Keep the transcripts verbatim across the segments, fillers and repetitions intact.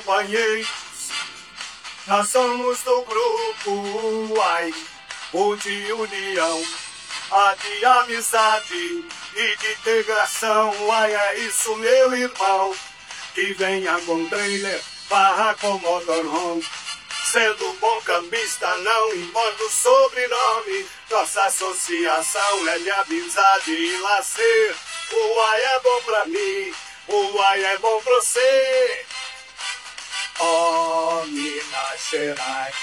companheiros, nós somos do grupo Ai, o de união, a de amizade e de integração. Ai, é isso, meu irmão, que venha com trailer, barra com motorhome. Sendo bom cambista, não importa o sobrenome. Nossa associação é de amizade e lazer. O Ai é bom pra mim, o Ai é bom pra você. Oh, Minas Gerais,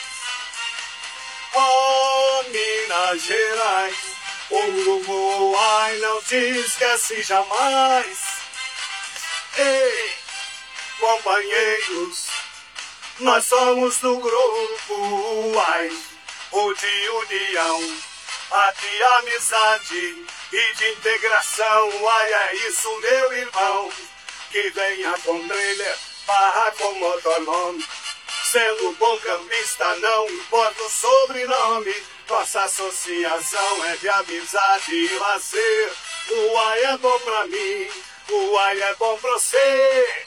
oh, Minas Gerais, o grupo Ai não te esquece jamais. Ei, companheiros, nós somos do grupo Ai, o de união, a de amizade e de integração. Ai, é isso, meu irmão, que venha com trailer, barra com motorhome. Sendo bom cambista, não importa o sobrenome. Nossa associação é de amizade e lazer. O Ai é bom pra mim, o Ai é bom pra você.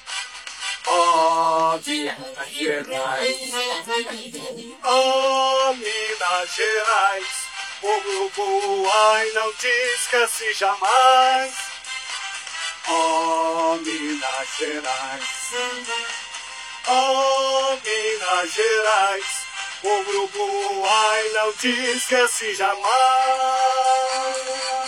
Oh, Minas Gerais, oh, Minas Gerais, o grupo Ai não te esquece jamais. Oh, Minas Gerais, oh, Minas Gerais, o grupo Ai não te esquece jamais.